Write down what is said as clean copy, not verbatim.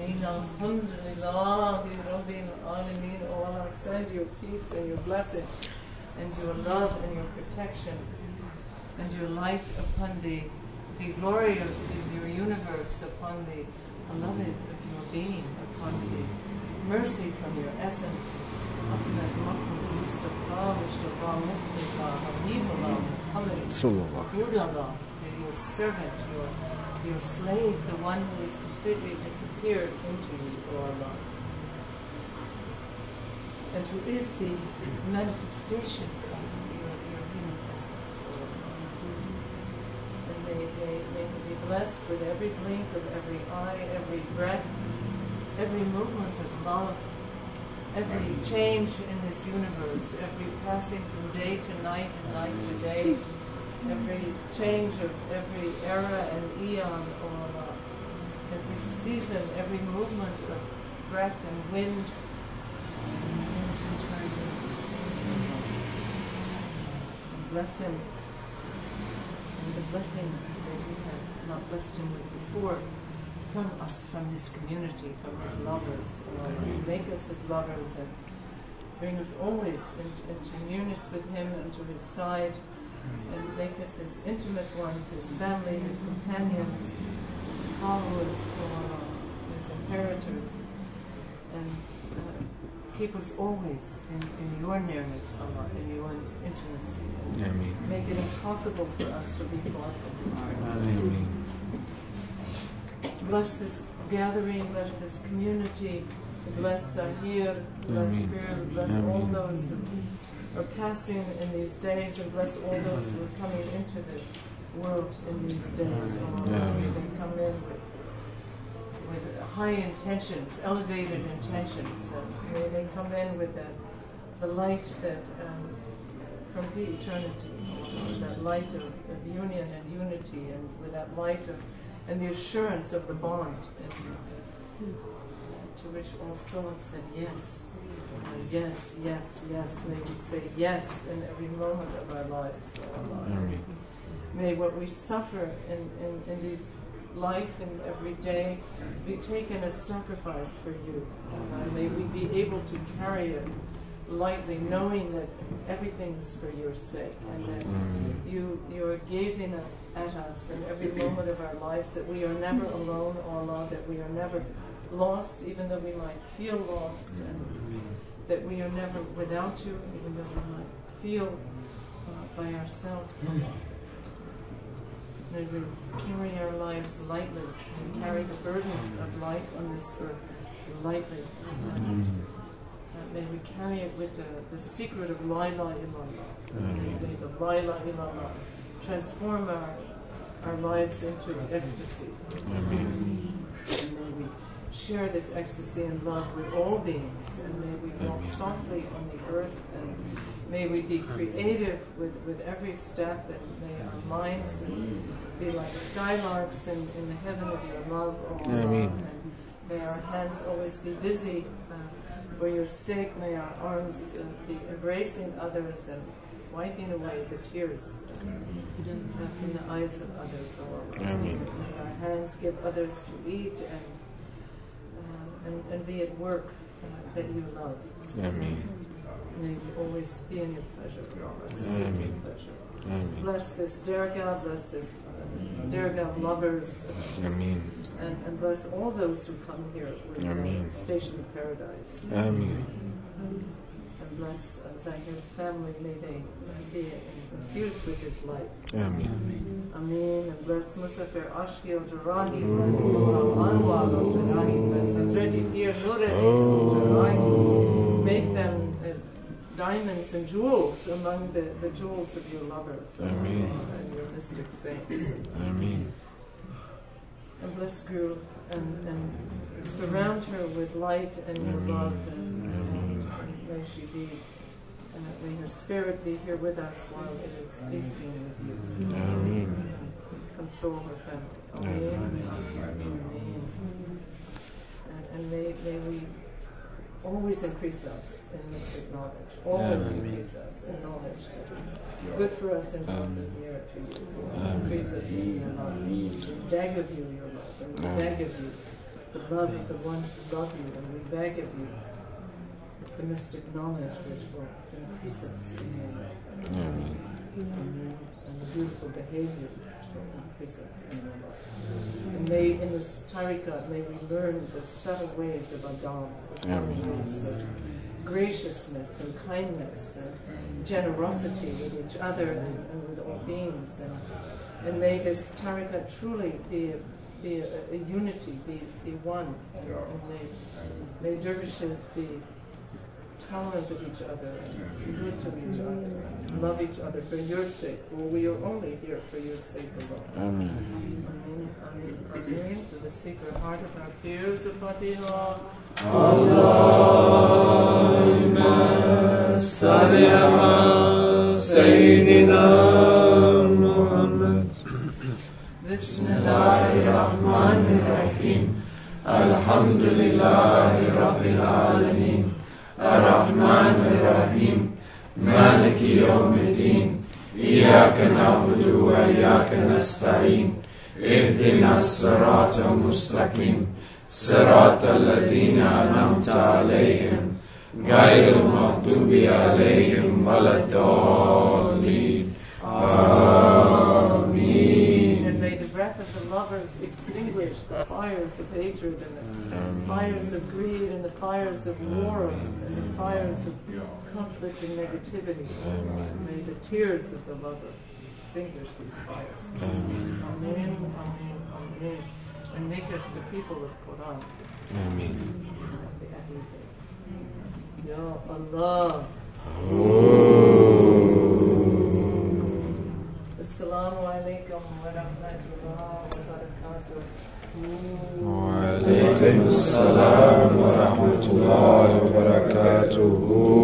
Ameen. Alhamdulillah. Rabbil Alameen. Oh Allah, send your peace and your blessing and your love and your protection and your light upon the glory of your universe, upon the beloved of your being, upon the mercy from your essence. Your servant, your slave, the one who has completely disappeared into you, O Allah, and who is the manifestation of your human essence, O Allah. And may he be blessed with every blink of every eye, every breath, every movement of love, every change in this universe, every passing from day to night and night to day, every change of every era and eon, O Allah, every season, every movement of breath and wind in this entire universe. And bless him, and the blessing that you have not blessed him with before, from us, from his community, from his lovers. Make us his lovers and bring us always into nearness with him and to his side, and make us his intimate ones, his family, his companions, his followers, his inheritors, and keep us always in your nearness, Allah, in your intimacy. Ameen. Make it impossible for us to be far from you. Ameen. Bless this gathering, bless this community, bless Zahir, bless Bill, bless all those who are passing in these days, and bless all those who are coming into the world in these days. They come in with high intentions, elevated intentions, and may they come in with the light that from the eternity, that light of union and unity, and with that light of and the assurance of the bond, to which all souls said yes. Yes, yes, yes. May we say yes in every moment of our lives. May what we suffer in these life and every day be taken as sacrifice for you. May we be able to carry it lightly, knowing that everything is for your sake, and that you are gazing at us in every moment of our lives, that we are never alone, O Allah, that we are never lost, even though we might feel lost, and that we are never without you, even though we might feel by ourselves, Allah. May we carry our lives lightly, and carry the burden of life on this earth lightly. May we carry it with the secret of La ilaha illallah. May the La ilaha illallah transform our lives into ecstasy. And may we share this ecstasy and love with all beings, and may we walk softly on the earth, and may we be creative with every step, and may our minds be like skylarks in the heaven of your love, O Allah. And may our hands always be busy for your sake. May our arms be embracing others and wiping away the tears from the eyes of others, O Allah. May our hands give others to eat and be at work that you love. Ameen. May we always be in your pleasure, O Allah. Ameen. Bless this Dargah, bless this Dargah lovers, and bless all those who come here with Station of Paradise. Ameen. And bless Zahir's family, may they be infused with his light. Ameen. Ameen. And bless Musafir Ashki al-Jarahi, bless Imam Anwar al-Jarahi, bless Hazreti Pir Nur al-Jarahi. Make them diamonds and jewels among the jewels of your lovers and your mystic saints. Ameen. And bless Guru and surround her with light and your love, and may she be, may her spirit be here with us while it is feasting with you. Ameen. Console her family. Ameen. And may we always increase us in mystic knowledge. Always increase us in knowledge that is good for us and draws us nearer to you. Increase us in your love. We beg of you your love, and we beg of you the love of the ones who love you, and we beg of you the mystic knowledge which will increase us in your love. Amen. And the beautiful behavior which will increase us in your love. And may, in this tariqat, may we learn the subtle ways of Adam, the subtle ways of graciousness and kindness and generosity with each other and with all beings. And may this tariqat truly be a unity, be one. And may dervishes be tolerant of each other and good to each other and love each other for your sake, for we are only here for your sake alone. Amen. Amen, amen, amen. To the secret heart of our fears of Fatiha. Allahumma salli ala Sayyidina Muhammad. Bismillahirrahmanirrahim. Alhamdulillahi Rabbil Alameen. Ar-Rahmanir-Rahim. Maliki Yawmiddin. Iyaka na'budu wa iyaka nasta'in. Ihdina as-sirata mustaqim. Sirata alladhina an'amta alayhim. Ghayril maghdubi alayhim waladdallin. Ameen. And may the breath of the lovers extinguish the fires of hatred and the fires of greed and the fires of war and the fires of conflict and negativity. May the tears of the lover extinguish these fires. Amen, amen, amen. And make us the people of Quran. Amen. Ya Allah. Assalamu alaikum wa rahmatullahi wa barakatuh. Wa alaikum assalam wa rahmatullahi wa barakatuh.